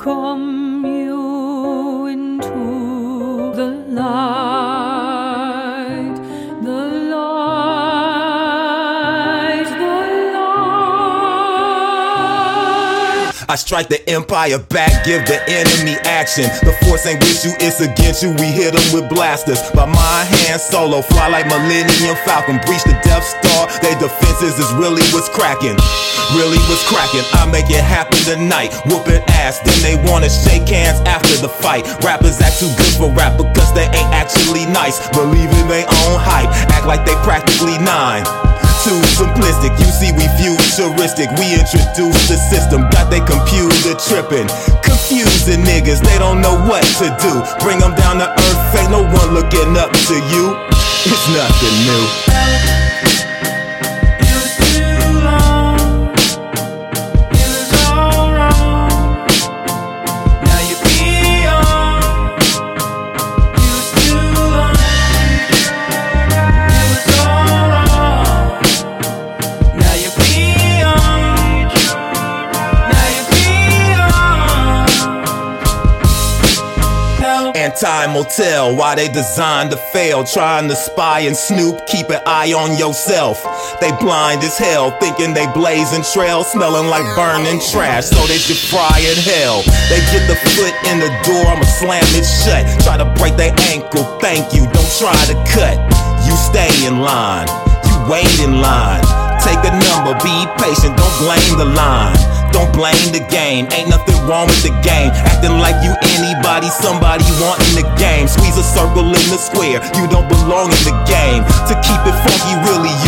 welcome you into the light, the light, the light. I strike the empire back, give the enemy action. The force ain't with you, it's against you. We hit them with blasters. By my hand solo, fly like Millennium Falcon. Breach the Death Star, their defenses is really what's cracking. Really what's cracking. I make it happen tonight, whooping ass. Then they wanna shake hands after the fight. Rappers act too good for rap because they ain't actually nice. Believe in their own hype, act like they practically nine. Too simplistic, you see we futuristic. We introduce the system, got they computer tripping. Confusing niggas, they don't know what to do. Bring them down to earth, ain't no one looking up to you. It's nothing new. And time will tell why they designed to fail. Trying to spy and snoop, keep an eye on yourself. They blind as hell, thinking they blazing trails, smelling like burning trash, so they should fry in hell. They get the foot in the door, I'ma slam it shut. Try to break their ankle, thank you, don't try to cut. You stay in line, you wait in line. Take a number, be patient, don't blame the line. Don't blame the game, ain't nothing wrong with the game. Acting like you anybody, somebody wanting the game. Squeeze a circle in the square, you don't belong in the game. To keep it funky, really,